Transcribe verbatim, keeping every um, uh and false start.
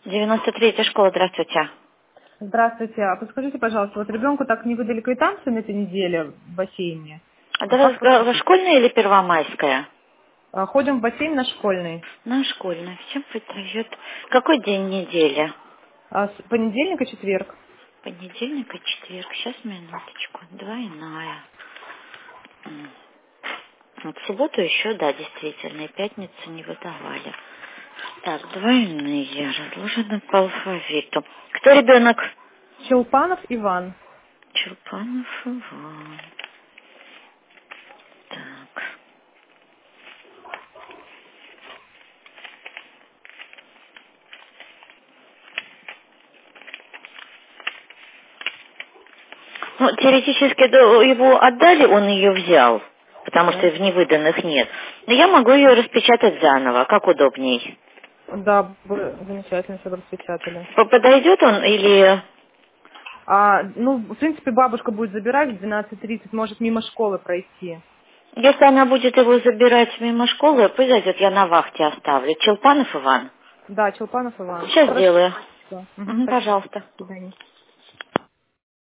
девяносто третья школа, здравствуйте. Здравствуйте. А подскажите, пожалуйста, вот ребенку так не выдали квитанцию на этой неделе в бассейне. А А до вас как га- поступить? школьная или первомайская? А, Ходим в бассейн на школьный. На школьная. Всем выдает. Какой день недели? А с понедельник и четверг. Понедельник и четверг. Сейчас, минуточку. Двойная. М. Вот в субботу еще, да, действительно, и пятницу не выдавали. Так, двойные, разложены по алфавиту. Кто ребенок? Челпанов Иван. Чулпанов Иван. Так. Ну, теоретически да, его отдали, он ее взял, потому что Да. в невыданных нет. Но я могу ее распечатать заново, как удобней. Да, бы замечательно, что распечатали. П- Подойдет он или... А, ну, в принципе, бабушка будет забирать в двенадцать тридцать, может мимо школы пройти. Если она будет его забирать мимо школы, пусть зайдет, я на вахте оставлю. Челпанов Иван. Да, Челпанов Иван. Сейчас Хорошо. сделаю. Всё. Мгм, Мгм, спасибо. пожалуйста. До свидания.